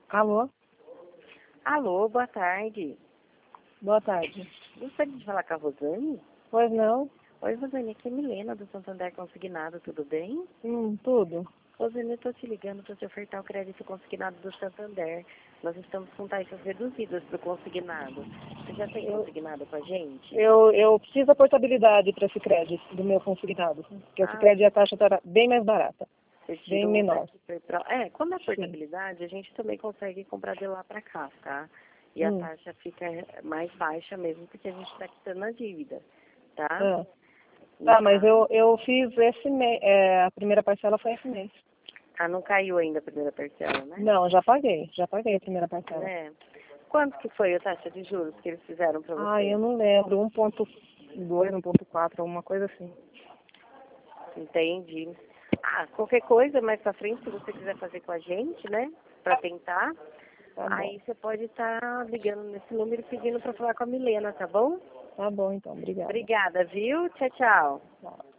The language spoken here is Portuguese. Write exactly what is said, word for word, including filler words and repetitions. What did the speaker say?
Alô? Alô, boa tarde. Boa tarde. Gostaria de falar com a Rosane? Pois não? Oi, Rosane, aqui é Milena, do Santander Consignado, tudo bem? Hum, tudo. Rosane, eu estou te ligando para te ofertar o crédito consignado do Santander. Nós estamos com taxas reduzidas para o consignado. Você já tem Eu, consignado com a gente? eu, eu preciso da portabilidade para esse crédito do meu consignado. Porque esse Ah, crédito a taxa está bem mais barata. você Bem tirou menor. daqui foi pra... É, como é Sim. portabilidade, a gente também consegue comprar de lá para cá, tá? E a Hum. taxa fica mais baixa mesmo, porque a gente está quitando a dívida, tá? Ah. No Tá, mas caso- eu, eu fiz esse mês. É, a primeira parcela foi esse mês. Ah, não caiu ainda a primeira parcela, né? Não, já paguei. Já paguei a primeira parcela. É. Quanto que foi a taxa de juros que eles fizeram para Ah, você? eu não lembro. um ponto dois, um ponto quatro, alguma coisa assim. Entendi. Ah, qualquer coisa mais pra frente, se você quiser fazer com a gente, né? Pra tentar, Tá aí bom. você pode estar ligando nesse número e pedindo pra falar com a Milena, tá bom? Tá bom, então. Obrigada. Obrigada, viu? Tchau, tchau. Tchau.